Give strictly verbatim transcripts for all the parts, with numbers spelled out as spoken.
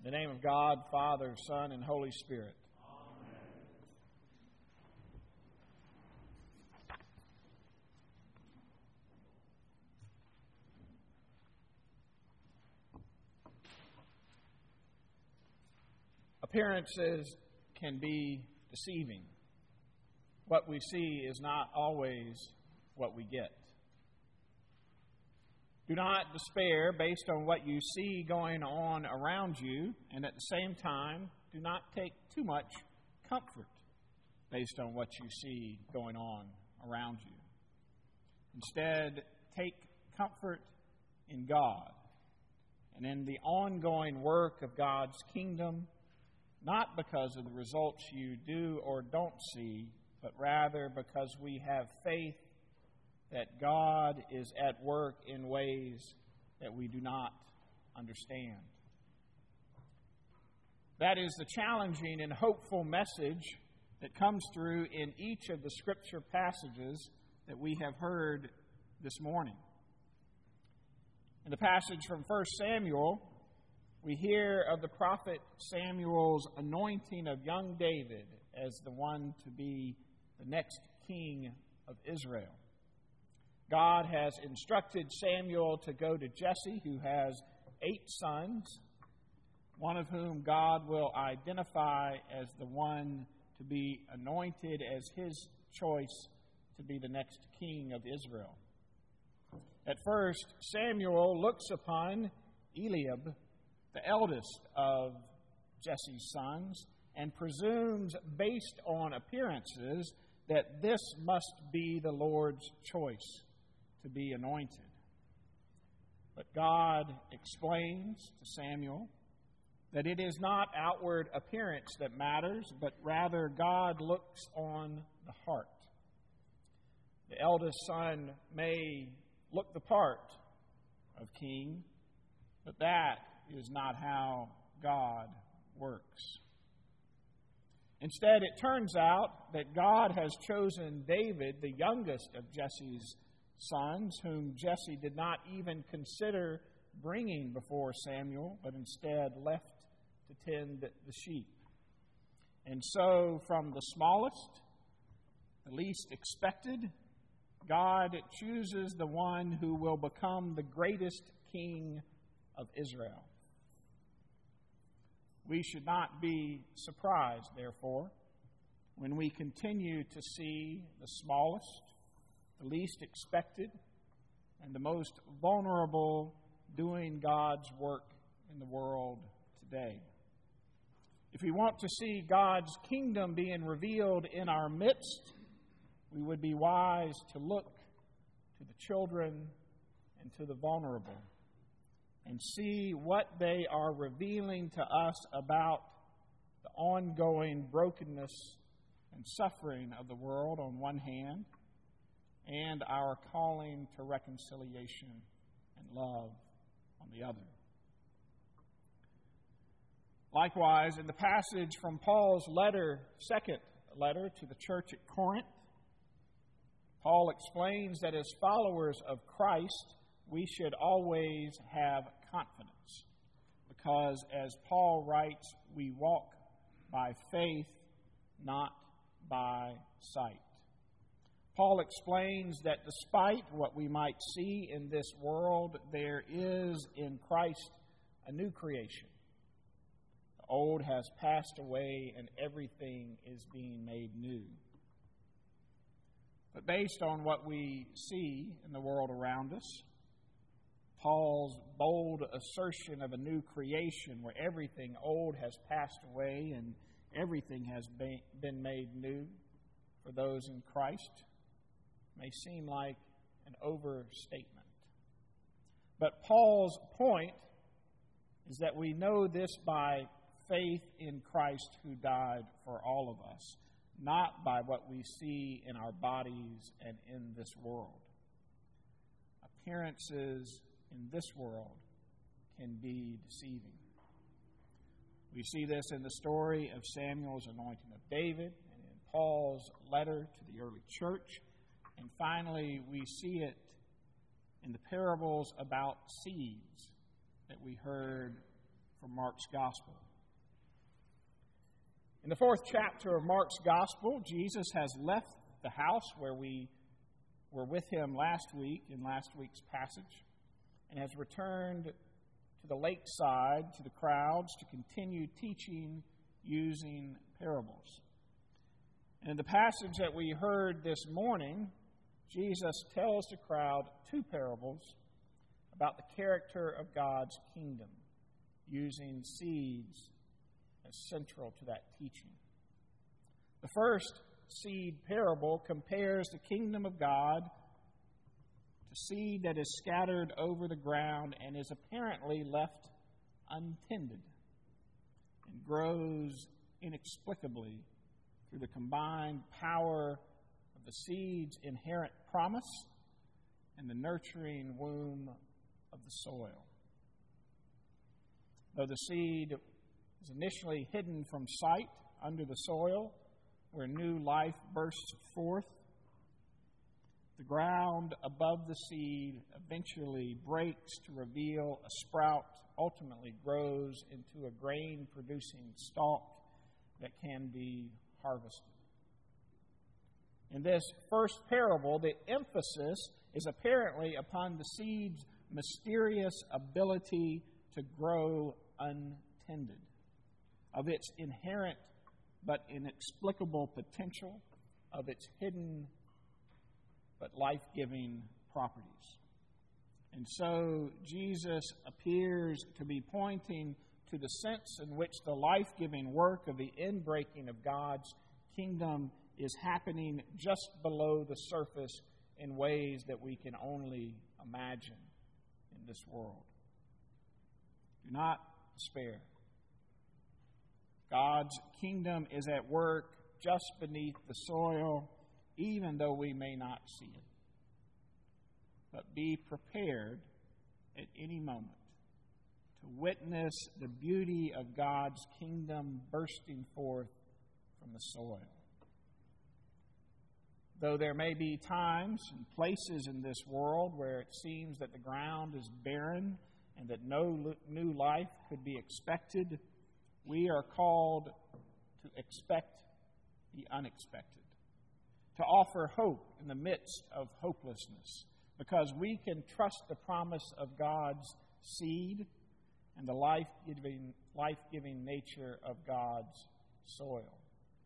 In the name of God, Father, Son, and Holy Spirit. Amen. Appearances can be deceiving. What we see is not always what we get. Do not despair based on what you see going on around you, and at the same time, do not take too much comfort based on what you see going on around you. Instead, take comfort in God and in the ongoing work of God's kingdom, not because of the results you do or don't see, but rather because we have faith that God is at work in ways that we do not understand. That is the challenging and hopeful message that comes through in each of the Scripture passages that we have heard this morning. In the passage from First Samuel, we hear of the prophet Samuel's anointing of young David as the one to be the next king of Israel. God has instructed Samuel to go to Jesse, who has eight sons, one of whom God will identify as the one to be anointed as his choice to be the next king of Israel. At first, Samuel looks upon Eliab, the eldest of Jesse's sons, and presumes, based on appearances, that this must be the Lord's choice to be anointed. But God explains to Samuel that it is not outward appearance that matters, but rather God looks on the heart. The eldest son may look the part of king, but that is not how God works. Instead, it turns out that God has chosen David, the youngest of Jesse's sons, whom Jesse did not even consider bringing before Samuel, but instead left to tend the sheep. And so, from the smallest, the least expected, God chooses the one who will become the greatest king of Israel. We should not be surprised, therefore, when we continue to see the smallest, the least expected, and the most vulnerable doing God's work in the world today. If we want to see God's kingdom being revealed in our midst, we would be wise to look to the children and to the vulnerable and see what they are revealing to us about the ongoing brokenness and suffering of the world on one hand, and our calling to reconciliation and love on the other. Likewise, in the passage from Paul's letter, second letter to the church at Corinth, Paul explains that as followers of Christ, we should always have confidence, because as Paul writes, we walk by faith, not by sight. Paul explains that despite what we might see in this world, there is in Christ a new creation. The old has passed away and everything is being made new. But based on what we see in the world around us, Paul's bold assertion of a new creation where everything old has passed away and everything has been made new for those in Christ may seem like an overstatement. But Paul's point is that we know this by faith in Christ who died for all of us, not by what we see in our bodies and in this world. Appearances in this world can be deceiving. We see this in the story of Samuel's anointing of David and in Paul's letter to the early church. And finally, we see it in the parables about seeds that we heard from Mark's Gospel. In the fourth chapter of Mark's Gospel, Jesus has left the house where we were with him last week in last week's passage and has returned to the lakeside to the crowds to continue teaching using parables. And in the passage that we heard this morning, Jesus tells the crowd two parables about the character of God's kingdom, using seeds as central to that teaching. The first seed parable compares the kingdom of God to seed that is scattered over the ground and is apparently left untended and grows inexplicably through the combined power of the seed's inherent promise and the nurturing womb of the soil. Though the seed is initially hidden from sight under the soil, where new life bursts forth, the ground above the seed eventually breaks to reveal a sprout, ultimately grows into a grain-producing stalk that can be harvested. In this first parable, the emphasis is apparently upon the seed's mysterious ability to grow untended, of its inherent but inexplicable potential, of its hidden but life-giving properties. And so Jesus appears to be pointing to the sense in which the life-giving work of the inbreaking of God's kingdom is happening just below the surface in ways that we can only imagine in this world. Do not despair. God's kingdom is at work just beneath the soil, even though we may not see it. But be prepared at any moment to witness the beauty of God's kingdom bursting forth from the soil. Though there may be times and places in this world where it seems that the ground is barren and that no new life could be expected, we are called to expect the unexpected, to offer hope in the midst of hopelessness, because we can trust the promise of God's seed and the life-giving, life-giving nature of God's soil.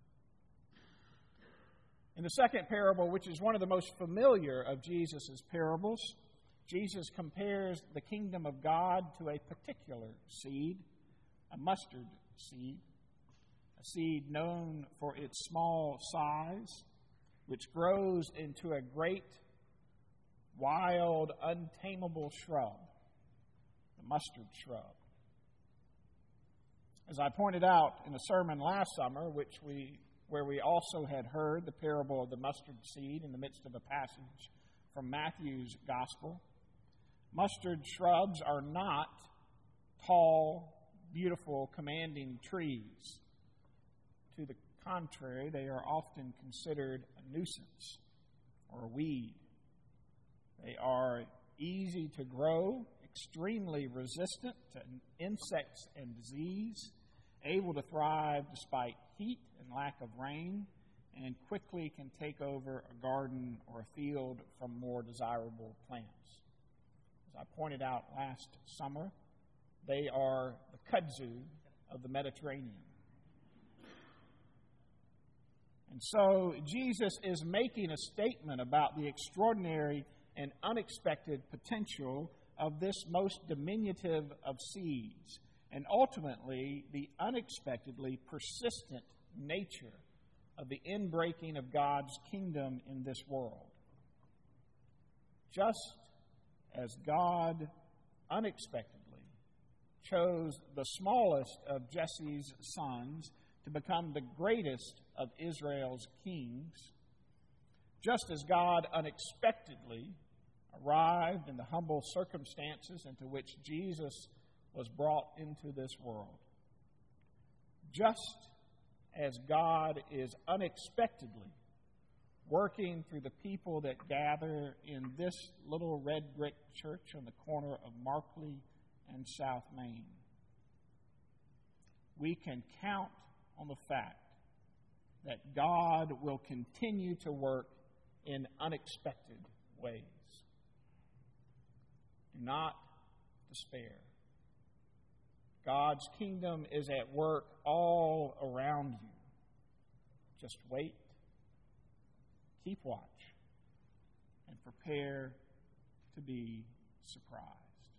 In the second parable, which is one of the most familiar of Jesus' parables, Jesus compares the kingdom of God to a particular seed, a mustard seed, a seed known for its small size, which grows into a great, wild, untamable shrub, the mustard shrub. As I pointed out in a sermon last summer, which we, where we also had heard the parable of the mustard seed in the midst of a passage from Matthew's Gospel, mustard shrubs are not tall, beautiful, commanding trees. To the contrary, they are often considered a nuisance or a weed. They are easy to grow, extremely resistant to insects and disease, able to thrive despite heat and lack of rain, and quickly can take over a garden or a field from more desirable plants. As I pointed out last summer, they are the kudzu of the Mediterranean. And so Jesus is making a statement about the extraordinary and unexpected potential of this most diminutive of seeds, and ultimately the unexpectedly persistent nature of the inbreaking of God's kingdom in this world. Just as God unexpectedly chose the smallest of Jesse's sons to become the greatest of Israel's kings, just as God unexpectedly arrived in the humble circumstances into which Jesus was brought into this world, just as God is unexpectedly working through the people that gather in this little red brick church on the corner of Markley and South Main, we can count on the fact that God will continue to work in unexpected ways. Do not despair. God's kingdom is at work all around you. Just wait, keep watch, and prepare to be surprised.